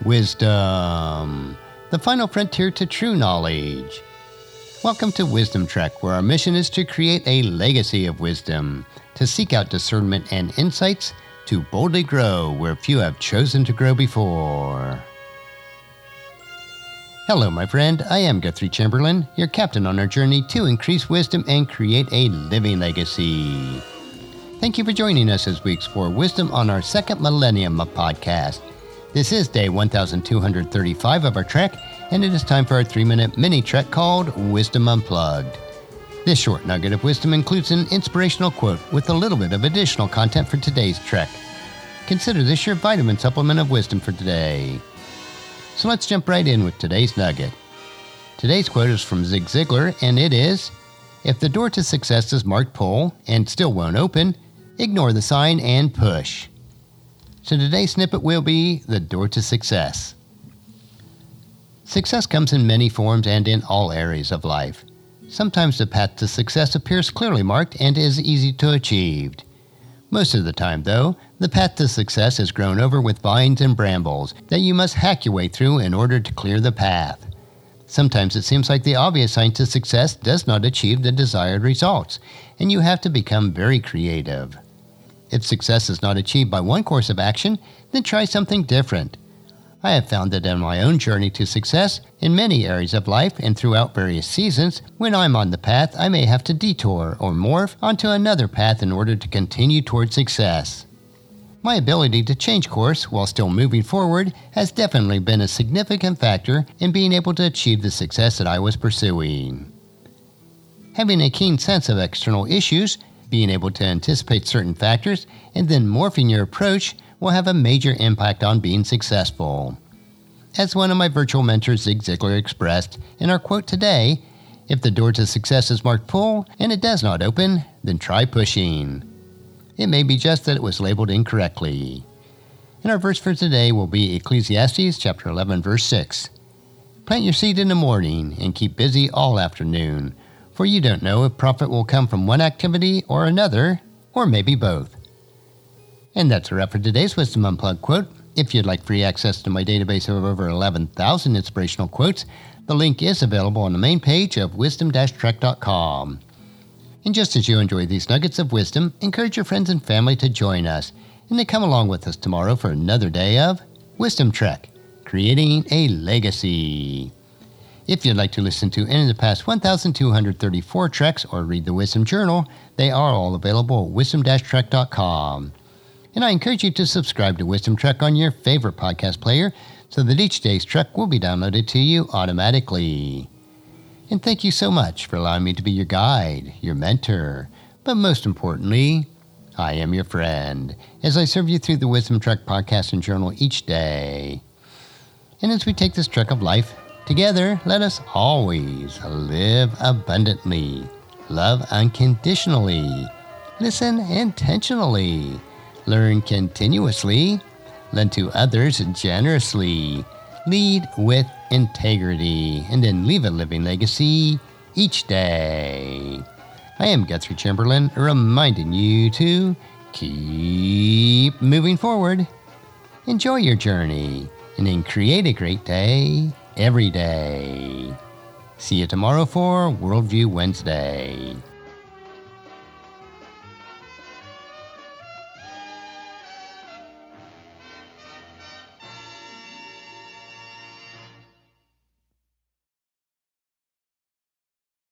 Wisdom, the final frontier to true knowledge. Welcome to Wisdom Trek, where our mission is to create a legacy of wisdom, to seek out discernment and insights, to boldly grow where few have chosen to grow before. Hello, my friend. I am Guthrie Chamberlain, your captain on our journey to increase wisdom and create a living legacy. Thank you for joining us as we explore wisdom on our second millennium of podcast. This is day 1235 of our trek, and it is time for our 3-minute mini trek called Wisdom Unplugged. This short nugget of wisdom includes an inspirational quote with a little bit of additional content for today's trek. Consider this your vitamin supplement of wisdom for today. So let's jump right in with today's nugget. Today's quote is from Zig Ziglar, and it is, "If the door to success is marked pull and still won't open, ignore the sign and push." So today's snippet will be the door to success. Success comes in many forms and in all areas of life. Sometimes the path to success appears clearly marked and is easy to achieve. Most of the time, though, the path to success is grown over with vines and brambles that you must hack your way through in order to clear the path. Sometimes it seems like the obvious sign to success does not achieve the desired results, and you have to become very creative. If success is not achieved by one course of action, then try something different. I have found that in my own journey to success, in many areas of life and throughout various seasons, when I'm on the path, I may have to detour or morph onto another path in order to continue toward success. My ability to change course while still moving forward has definitely been a significant factor in being able to achieve the success that I was pursuing. Having a keen sense of external issues, being able to anticipate certain factors, and then morphing your approach will have a major impact on being successful. As one of my virtual mentors, Zig Ziglar, expressed in our quote today, "If the door to success is marked pull and it does not open, then try pushing." It may be just that it was labeled incorrectly. And our verse for today will be Ecclesiastes chapter 11, verse 6. "Plant your seed in the morning and keep busy all afternoon, for you don't know if profit will come from one activity or another, or maybe both." And that's a wrap for today's Wisdom Unplugged quote. If you'd like free access to my database of over 11,000 inspirational quotes, the link is available on the main page of wisdom-trek.com. And just as you enjoy these nuggets of wisdom, encourage your friends and family to join us and to come along with us tomorrow for another day of Wisdom Trek, creating a legacy. If you'd like to listen to any of the past 1,234 treks or read the Wisdom Journal, they are all available at wisdom-trek.com. And I encourage you to subscribe to Wisdom Trek on your favorite podcast player so that each day's trek will be downloaded to you automatically. And thank you so much for allowing me to be your guide, your mentor, but most importantly, I am your friend as I serve you through the Wisdom Trek podcast and journal each day. And as we take this trek of life together, let us always live abundantly, love unconditionally, listen intentionally, learn continuously, lend to others generously, lead with integrity, and then leave a living legacy each day. I am Guthrie Chamberlain, reminding you to keep moving forward. Enjoy your journey, and then create a great day every day. See you tomorrow for Worldview Wednesday.